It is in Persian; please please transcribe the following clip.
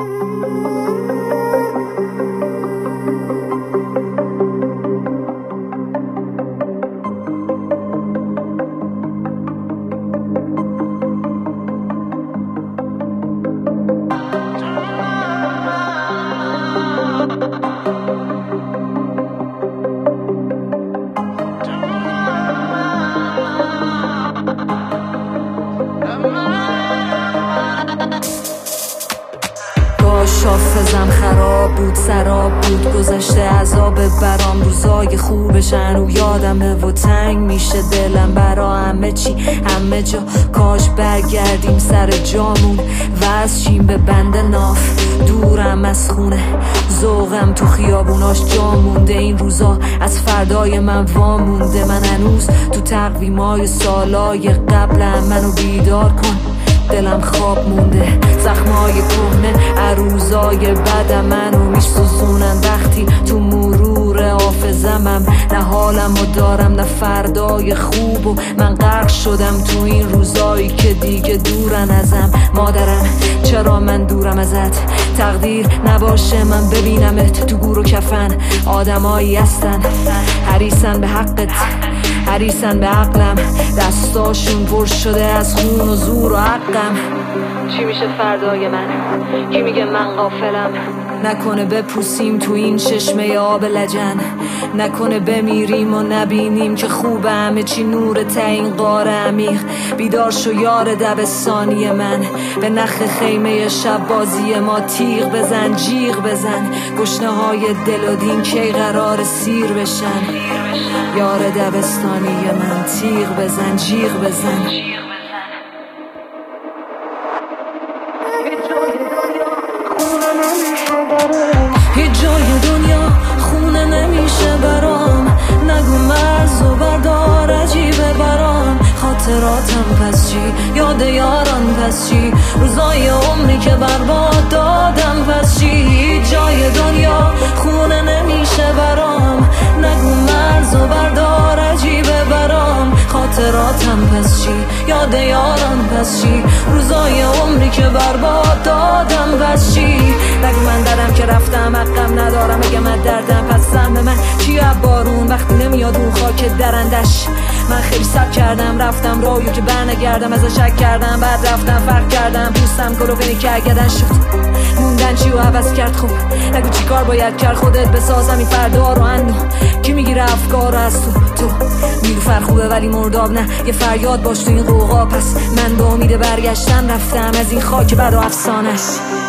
حافظم خراب بود، سراب بود، گذشته عذاب برام، روزای خوبشن و یادمه و تنگ میشه دلم برا همه چی همه جا. کاش برگردیم سر جامون و از چیم به بند ناف، دورم از خونه، ذوقم تو خیابوناش جا مونده. این روزا از فردای من وامونده، من هنوز تو تقویمای سالای قبلم، منو بیدار کن دلم خواب مونده. زخمای کهنه عروضای بدم منو میسوزونن وقتی تو مرور حافظمم. نه حالم و دارم نه فردای خوب و من غرق شدم تو این روزایی که دیگه دورن ازم. مادرم چرا من دورم ازت، تقدیر نباشه من ببینمت تو گور و کفن. آدمایی هستن حریصن به حقت، حریصن به عقلم، دستاشون پر شده از خون و زور و حقم. چی میشه فردای من؟ کی میگه من غافلم؟ نکنه بپوسیم تو این چشمه آب لجن، نکنه بمیریم و نبینیم که خوب همه چی نور تا این غار عمیق. بیدار شو یار دبستانی من، به نخ خیمه شب بازی ما تیغ بزن جیغ بزن. گشنه های دل و دین کی قرار سیر بشن؟ یار دبستانی من تیغ بزن جیغ بزن. هیچ جای دنیا خونه نمیشه برام، نگو مرز و بردار عجیبه برام. خاطراتم پس چی، یاد یاران پس چی، روزای عمری که برباد دادم پس چی. هیچ جای دنیا خونه نمیشه برام، نگو مرز و بردار عجیبه برام. خاطراتم پس چی، یاد یاران پس چی، روزای عمری که برباد دادم پس چی. نگو من دردم که رفتم حقم ندارم، اگه من دردم پس سهم من چی بارون وقتی نمیاد اون خاک درندش. من خیلی سب کردم رفتم راهیو که برنگردم، ازش شک کردم بعد رفتم فرق کردم، پوستم کلوفینی که اگدن شد موندن چی و عوض کرد. خوب نگو چی کار باید کرد، خودت بسازم این فردا رو اندو. کی میگیره افکار از تو نیلوفر خوبه ولی مرداب نه، یه فریاد باش تو این قوقا. پس من با امید برگشتن رفتم از این خاک بد و افسانش.